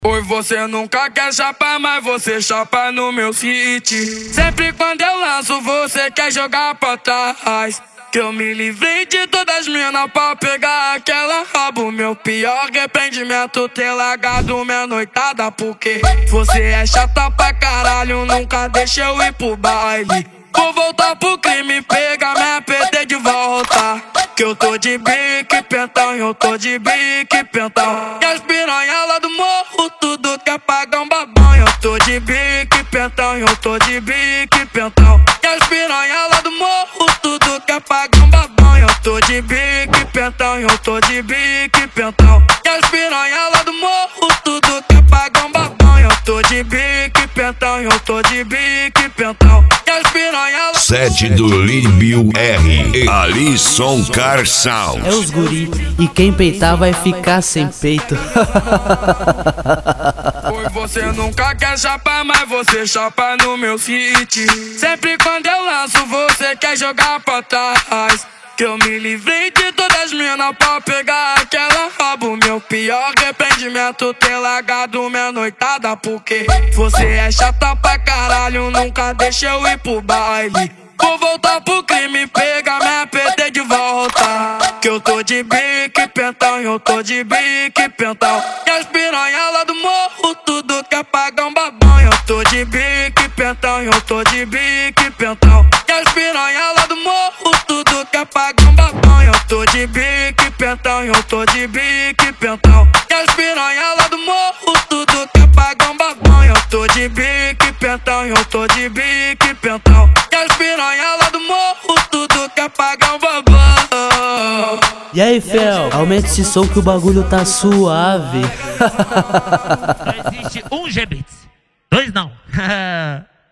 Oi, você nunca quer chapar, mas você chapa no meu hit. Sempre quando eu lanço, você quer jogar pra trás. Que eu me livrei de todas as minas pra pegar aquela rabo. Meu pior arrependimento ter largado minha noitada. Porque você é chata pra caralho, nunca deixa eu ir pro baile. Vou voltar pro crime, pegar minha PT de volta. Que eu tô de bique pentão, eu tô de bique pentão. E as piranha lá do morro, tudo quer pagar um babão. Eu tô de bique pentão, eu tô de bique pentão. E as piranha lá do morro, tudo quer pagar um babão. Eu tô de bique pentão, eu tô de bique pentão. E as piranha lá do morro, tudo quer pagar um babão. Eu tô de bique pentão, eu tô de bique pentão. E as piranha lá Sede do Líbio R. Alisson Carçal. É os guri, e quem peitar vai ficar sem peito. Oi, você nunca quer chapar, mas você chapa no meu hit. Sempre quando eu lanço, você quer jogar pra trás. Que eu me livrei de todas as minas pra pegar aquela rabo. Meu pior arrependimento ter largado minha noitada. Porque você é chata pra caralho, nunca deixa eu ir pro baile. Vou voltar pro crime, pegar minha PT de volta. Que eu tô de bique pentão, eu tô de bique pentão. E as piranha lá do morro, tudo quer pagar um babão. Eu tô de bique pentão, eu tô de bique pentão. E as piranha lá do morro, tudo quer pagar um babão. Eu tô de bique pentão, eu tô de bique pentão. E as piranha lá do morro, tudo quer pagar um babão. Eu tô de bique pentão, eu tô de bique pentão. E as piranha lá do morro, tudo quer pagar um babão. E aí, Fel, aumenta esse som que o bagulho tá suave. Só existe um G-Beats, dois não.